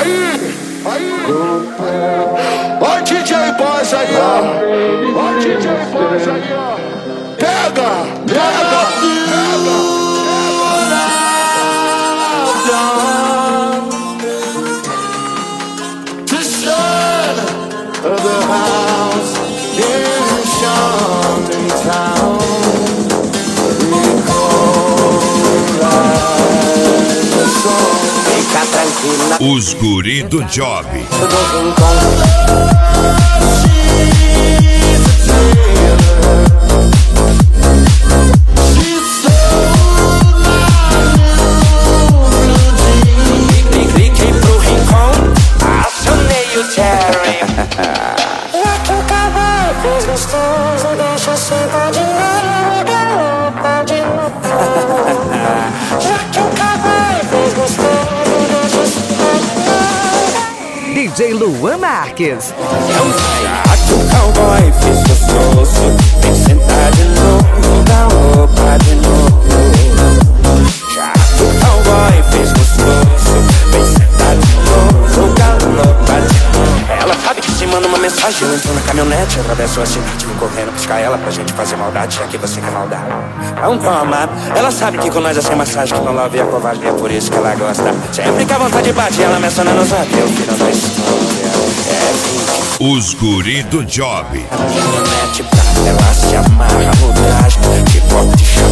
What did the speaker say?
Ó DJ Boss aí, ó. Ó DJ Boss aí, ó. Pega, pega, pega. The son of the house in Shanghai town. Fica tranquila. Os guri do job. Cliquei pro rincão, acionei o Terry. Já que o cavalo fez gostoso, deixa sentar de novo, galopa de novo. Já que o cavalo fez gostoso, deixa sentar de novo. DJ Luan Marques. Já que o cowboy fez gostoso, vem sentar de novo, galopa de novo. Já que o cowboy fez gostoso, vem sentar de novo, galopa de novo. Ela sabe que te manda uma mensagem, eu entro na caminhonete, atravesso a cidade, vou correndo buscar ela pra gente fazer maldade, já que você quer maldade. Não toma, ela sabe que com nós é sem massagem, que não love a covarde, é por isso que ela gosta. Sempre que a vontade bate, ela menciona nos lábios, eu final da história. Os guri do job. A caminhonete pra ela se amarra no traje, que pop de chão.